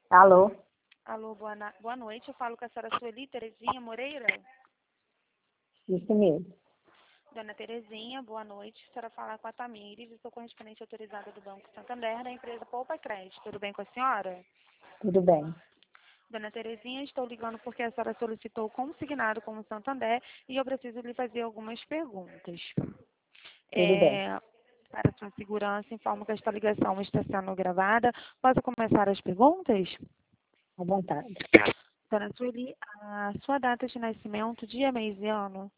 Alô? Alô, boa noite. Eu falo com a senhora Sueli Terezinha Moreira. Isso mesmo. Dona Terezinha, boa noite. A senhora fala com a Tamires, eu sou correspondente autorizada do Banco Santander, da empresa Poupa Crédito. Tudo bem com a senhora? Tudo bem. Dona Terezinha, estou ligando porque a senhora solicitou o consignado como Santander e eu preciso lhe fazer algumas perguntas. Tudo bem. Para sua segurança, informo que esta ligação está sendo gravada. Posso começar as perguntas? À vontade. Dona Sueli, a sua data de nascimento, dia, mês e ano?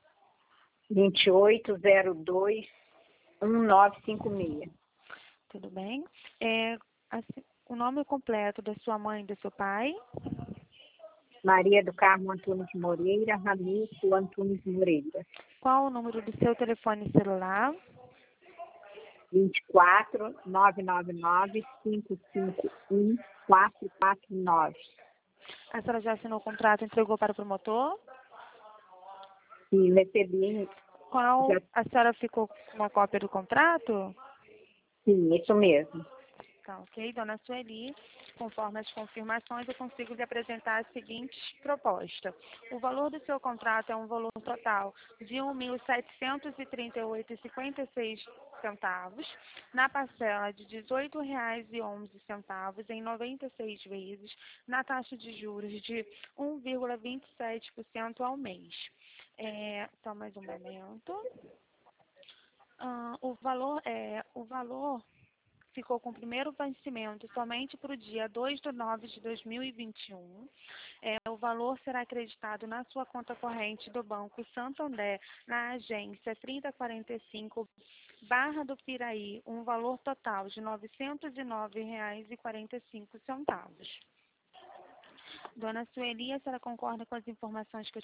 2802-1956. Tudo bem. O nome completo da sua mãe e do seu pai? Maria do Carmo Antunes Moreira, Ramilco Antunes Moreira. Qual o número do seu telefone celular? 24-999-551-449. A senhora já assinou o contrato e entregou para o promotor? E recebi, A senhora ficou com uma cópia do contrato? sim, isso mesmo. Tá, ok. Dona Sueli, conforme as confirmações, eu consigo lhe apresentar a seguinte proposta. O valor do seu contrato é um valor total de R$ 1.738,56, na parcela de R$ 18,11 em 96 vezes, na taxa de juros de 1,27% ao mês. Só mais um momento. O valor ficou com o primeiro vencimento somente para o dia 2/9/2021. O valor será acreditado na sua conta corrente do Banco Santander, na agência 3045, Barra do Piraí, um valor total de R$ 909,45. Dona Sueli, a senhora concorda com as informações que eu